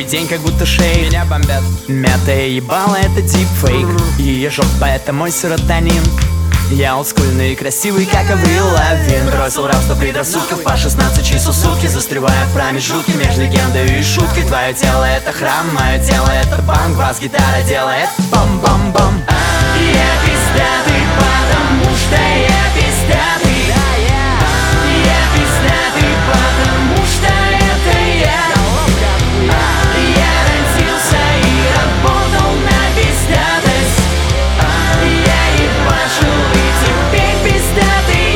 Новый день как будто шейк. Меня бомбят. Мятая ебало это дипфейк. Ее жопа это мой серотонин. Я олдскульный и красивый, как Аврил Лавин. Бросил рабство предрассудков по 16 часов в сутки, застревая в промежутке между легендой и шуткой. Твое тело это храм, мое тело это банк. Бас-гитара делает бам-бам-бам. Я пиздатый, потому что я пиздатый. Я пиздатый, потому что это я. Я родился и работал на пиздатость. Я ебашил и теперь пиздатый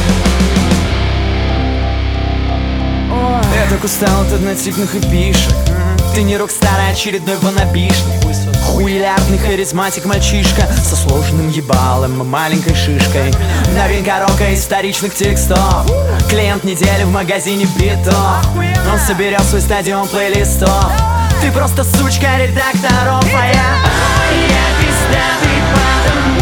я. Я так устал от однотипных эпишек. Ты не рок-стар, а очередной ванабишник. Хуйлярдный харизматик мальчишка со сложным ебалом и маленькой шишкой. Новинка рока из вторичных текстов. Клиент недели в магазине битов. Он соберет свой стадион плейлистов. Ты просто сучка редакторов, а я пиздатый, потому